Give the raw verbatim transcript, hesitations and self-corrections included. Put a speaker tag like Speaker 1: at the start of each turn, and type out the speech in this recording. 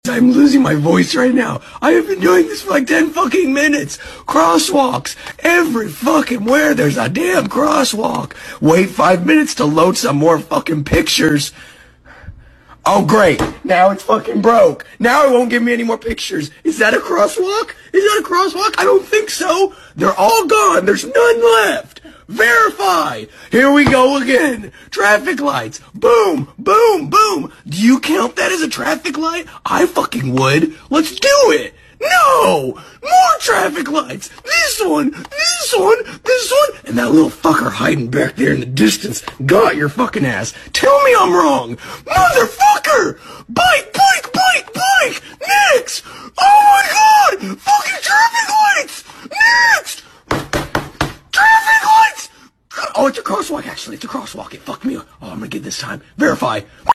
Speaker 1: I'm losing my voice right now. I have been doing this for like ten fucking minutes. Crosswalks. Every fucking where there's a damn crosswalk. Wait five minutes to load some more fucking pictures. Oh great. Now it's fucking broke. Now it won't give me any more pictures. Is that a crosswalk? Is that a crosswalk? I don't think so. They're all gone. There's none left. Verify. Here we go again. Traffic lights. Boom, boom, boom. Do you count that as a traffic light? I fucking would. Let's do it. No! More traffic lights. This one, this one, this one. And that little fucker hiding back there in the distance got your fucking ass. Tell me I'm wrong. Motherfucker! Bike, bike, bike, bike! Next! Oh my god! Fucking traffic lights! Next! Traffic lights! Oh, it's a crosswalk, actually. It's a crosswalk. It fucked me up. Oh, I'm gonna get this time. Verify.